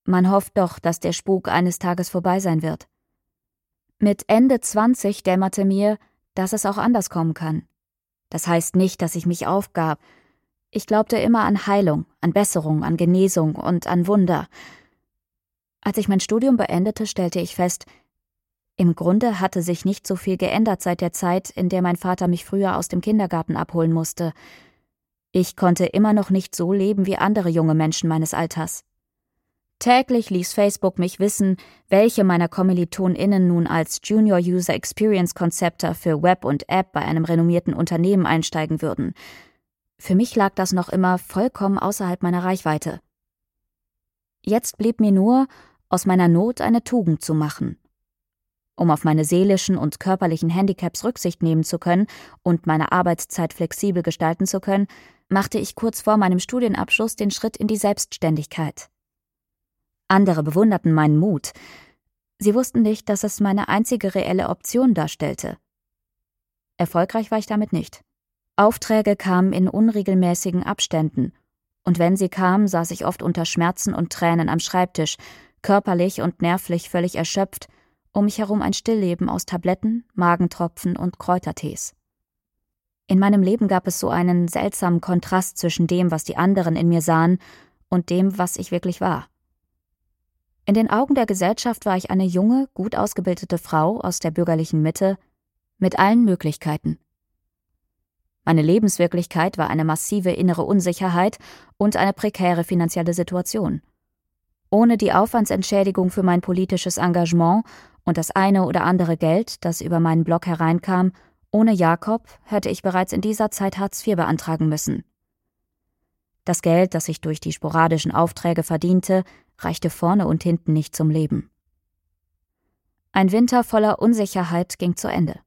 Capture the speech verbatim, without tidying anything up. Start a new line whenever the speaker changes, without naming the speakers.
Man hofft doch, dass der Spuk eines Tages vorbei sein wird. Mit Ende zwanzig dämmerte mir, dass es auch anders kommen kann. Das heißt nicht, dass ich mich aufgab. Ich glaubte immer an Heilung, an Besserung, an Genesung und an Wunder. Als ich mein Studium beendete, stellte ich fest, im Grunde hatte sich nicht so viel geändert seit der Zeit, in der mein Vater mich früher aus dem Kindergarten abholen musste. Ich konnte immer noch nicht so leben wie andere junge Menschen meines Alters. Täglich ließ Facebook mich wissen, welche meiner KommilitonInnen nun als Junior User Experience Conceptor für Web und App bei einem renommierten Unternehmen einsteigen würden. Für mich lag das noch immer vollkommen außerhalb meiner Reichweite. Jetzt blieb mir nur, aus meiner Not eine Tugend zu machen. Um auf meine seelischen und körperlichen Handicaps Rücksicht nehmen zu können und meine Arbeitszeit flexibel gestalten zu können, machte ich kurz vor meinem Studienabschluss den Schritt in die Selbstständigkeit. Andere bewunderten meinen Mut. Sie wussten nicht, dass es meine einzige reelle Option darstellte. Erfolgreich war ich damit nicht. Aufträge kamen in unregelmäßigen Abständen, und wenn sie kamen, saß ich oft unter Schmerzen und Tränen am Schreibtisch, körperlich und nervlich völlig erschöpft, um mich herum ein Stillleben aus Tabletten, Magentropfen und Kräutertees. In meinem Leben gab es so einen seltsamen Kontrast zwischen dem, was die anderen in mir sahen, und dem, was ich wirklich war. In den Augen der Gesellschaft war ich eine junge, gut ausgebildete Frau aus der bürgerlichen Mitte mit allen Möglichkeiten. Meine Lebenswirklichkeit war eine massive innere Unsicherheit und eine prekäre finanzielle Situation. Ohne die Aufwandsentschädigung für mein politisches Engagement und das eine oder andere Geld, das über meinen Blog hereinkam, ohne Jakob hätte ich bereits in dieser Zeit Hartz vier beantragen müssen. Das Geld, das ich durch die sporadischen Aufträge verdiente, reichte vorne und hinten nicht zum Leben. Ein Winter voller Unsicherheit ging zu Ende.